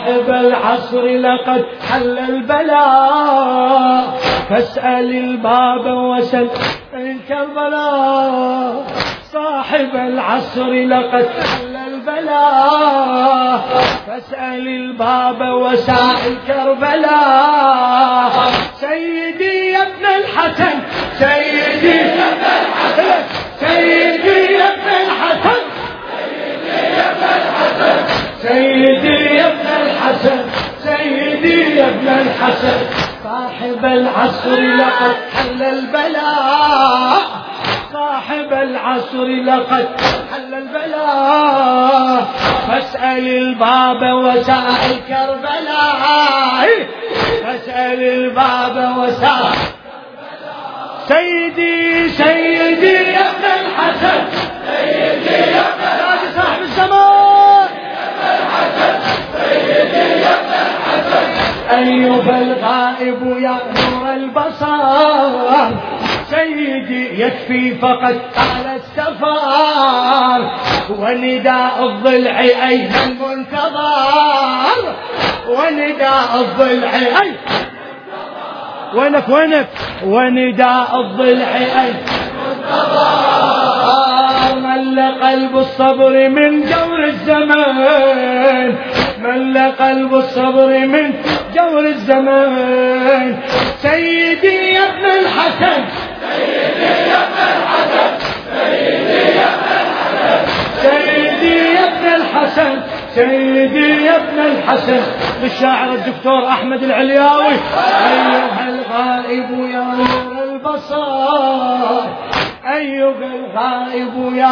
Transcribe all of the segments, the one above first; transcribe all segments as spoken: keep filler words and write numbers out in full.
صاحب العصر لقد حل البلاء فاسأل الباب وسل كربلاء. صاحب العصر لقد حل البلاء فاسأل الباب وسائل كربلاء. سيدي يا ابن الحسن سيدي يا ابن الحسن سيدي يا ابن الحسن سيدي يا ابن الحسن سيدي يا ابن الحسن. صاحب العصر لقد حل البلاء صاحب العصر لقد حل البلاء فاسأل الباب وسائل كربلاء. فاسأل الباب وسائل سيدي سيدي يا ابن الحسن سيدي يا ابن الحسن صاحب الزمان سيدي يا ابن الحسن. أيها الغائب يا نور البصر سيدي يكفي فقد على السفر ونداء الضلع أين المنتظر ونداء الضلع أين وينك وينك ونداء الضلع أين المنتظر. مل قلب الصبر من جور الزمان مل قلب الصبر من جور الزمان. سيدي يا ابن الحسن سيدي يا ابن الحسن سيدي يا ابن الحسن سيدي يا ابن الحسن سيدي يا ابن الحسن. للشاعر الدكتور أحمد العلياوي. أيها الغائب يا نور البصر أيها الغائب يا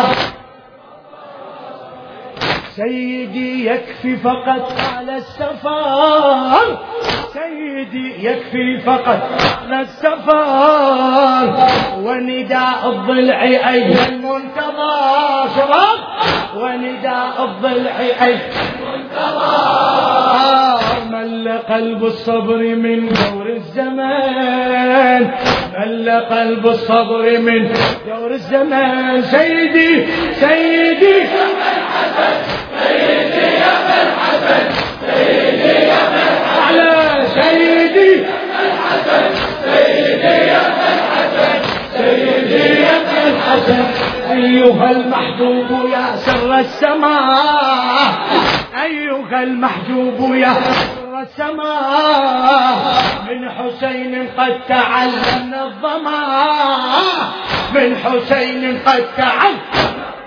سيدي يكفي فقط على السفر سيدي يكفي فقط على السفر ونداء الضلع أين المنتظر. شباب ونداء الضلع أين المنتظر. مل قلب الصبر من دور الزمان مل قلب الصبر من دور الزمان. سيدي سيدي يا ابن الحسن سيدي يا ابن الحسن سيدي يا ابن الحسن سيدي يا ابن الحسن سيدي يا ابن الحسن سيدي يا ابن الحسن. أيها المحجوب يا سر السماء أيها المحجوب يا سر السماء من حسين قد تعلمنا الظما من حسين قد تعلمنا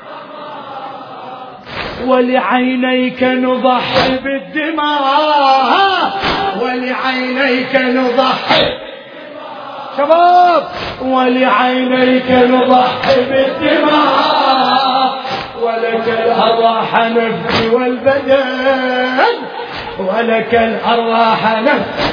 ولعينيك نضحي بالدماء ولعينيك نضحي شباب ولعينيك نضحي بالدماء ولك الأرواح نفسي والبدن ولك الأرواح نفسي.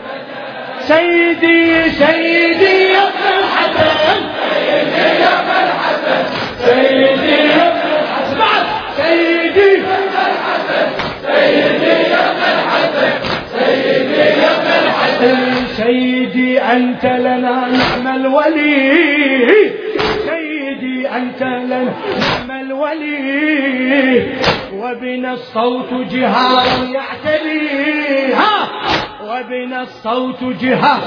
سيدي سيدي يا ابن الحسن سيدي يا ابن الحسن سيدي يا ابن الحسن سيدي يا ابن الحسن سيدي يا ابن الحسن سيدي يا ابن الحسن. سيدي أنت لنا نعم الولي سيدي أنت لنا نعم الولي وبنا الصوت جهار يعتليها وبنا الصوت جهار.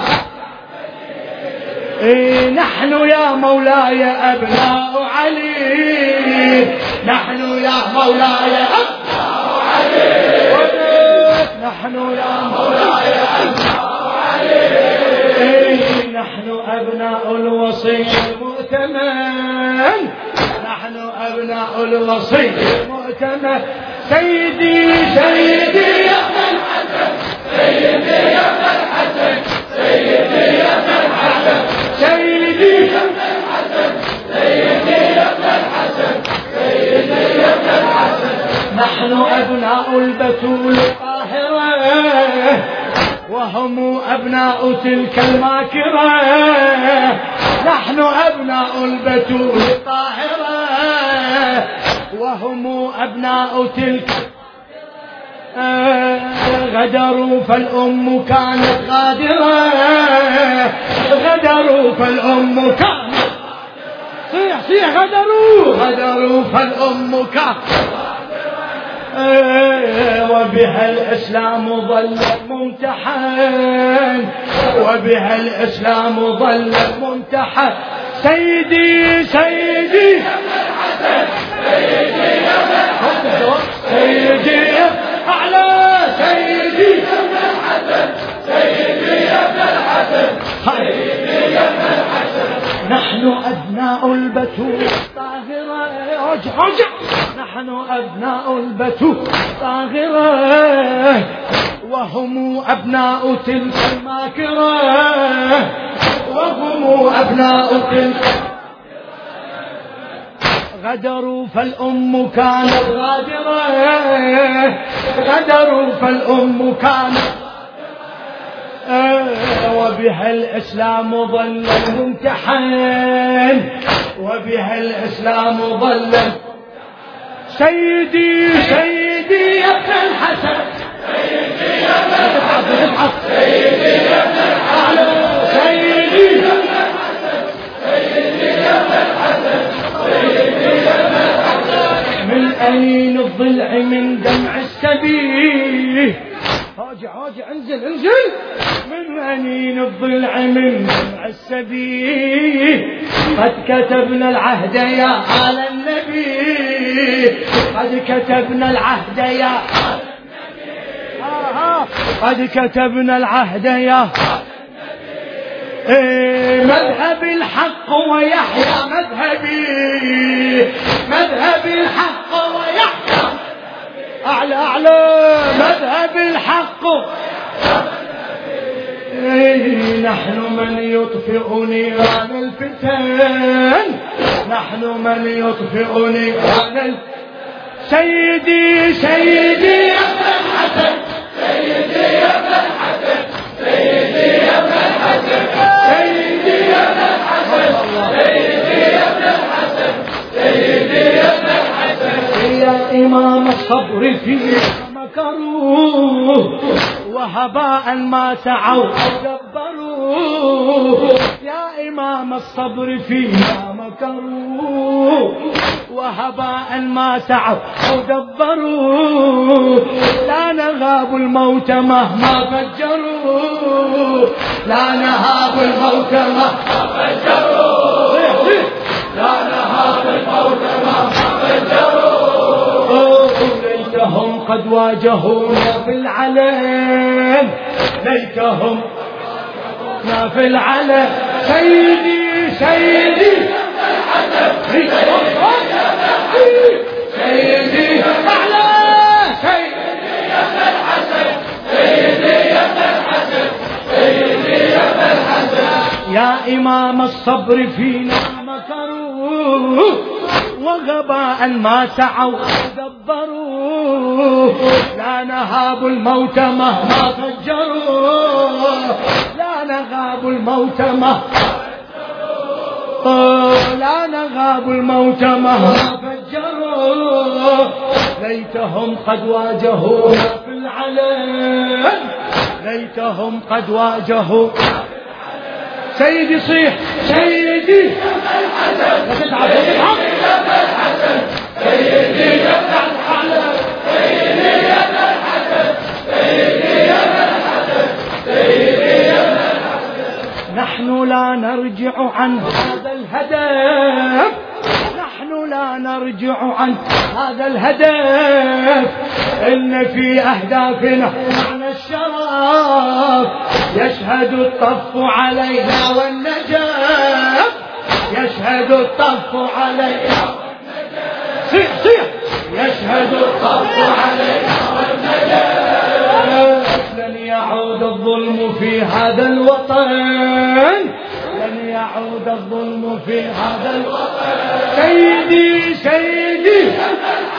إيه نحن يا مولاي أبناء علي نحن يا مولاي أبناء علي نحن يا مولاي أبناء علي. إيه نحن أبناء الوصي المؤتمن نحن أبناء الوصي المؤتمن. سيدي سيدي يا ابن الحسن سيدي يا ابن الحسن سيدي يا ابن الحسن سيدي يا ابن الحسن سيدي يا ابن الحسن سيدي يا ابن الحسن. نحن أبناء البتول الطاهرة وهم أبناء تلك الماكرة نحن أبناء البتول الطاهرة وهم أبناء تلك غدروا فالأم كانت غادرة غدروا فالأم كانت صيح صيح غدروا غدروا فالأم كانت وبها الإسلام ظل ممتحن وبها الإسلام ظل ممتحن سيدي سيدي سيدي سيدي أعلى سيدي سيدي يا ابن الحسن سيدي يا ابن الحسن نحن أبناء البتول طاهرة رجع رجع نحن أبناء البتول طاهرة وهم أبناء تلك الماكرة وهم أبناء تلك غدروا فالأم كانت غادرة غدروا فالأم كانت وبها الإسلام ظل ممتحن وبها الإسلام ظل سيدي سيدي يا ابن الحسن سيدي يا ابن الحسن سيدي يا ابن الحسن سيدي يا ابن الحسن سيدي يا ابن الحسن سيدي يا ابن الحسن من أنين الضلع من دمع السبيل راجع راجع انزل انزل من أنين الضلع من دمع السبيل قد كتبنا العهد يا آل النبي قد كتبنا العهد يا آل النبي آه قد كتبنا العهد يا إيه مذهب الحق ويحيى مذهبي مذهب الحق ويحيى أعلى أعلى مذهب الحق إيه نحن من يطفئ نيران الفتن نحن من يطفئ نيران الفتن سيدي سيدي يا ابن الحسن سيدي يا ابن الحسن سيدي يا ابن الحسن سيدي يا ابن الحسن سيدي يا ابن الحسن سيدي يا ابن الحسن يا إمام الصبر فيه مكروه وهباء ما سعوا دبروا يا إمام الصبر فينا مكروه وهباء ما سعوا دبروا لا نهاب الموت مهما فجروا لا نهاب الموت مهما فجروا لا نهاب الموت مهما فجروا ليتهم قد واجهونا في العلن ليتهم واجهونا في العلن سيدي سيدي سيدي أعلى سيدي يا ابن الحسن سيدي يا ابن الحسن سيدي يا ابن الحسن يا إمام الصبر فينا مكروه وغباء ما سعوا دبروا لا نهاب الموت مهما فجروا لا نهاب الموت مهما لا نهاب الموت مهما فجروا ليتهم قد واجهونا في العلن ليتهم قد واجهوا سيدي صيح سيدي لا تتعب لا تتعب سيدي يا ابن الحسن سيدي يا ابن الحسن سيدي يا ابن الحسن سيدي يا ابن الحسن نحن لا نرجع عن هذا الهدف نحن لا نرجع عن هذا الهدف إن في أهدافنا معنى الشرف يشهد الطف علينا والنجاة يشهد الطف علينا والنجاة صيح صيح يشهد الطف علينا والنجاة لن يعود الظلم في هذا الوطن لن يعود الظلم في هذا الوطن سيدي سيدي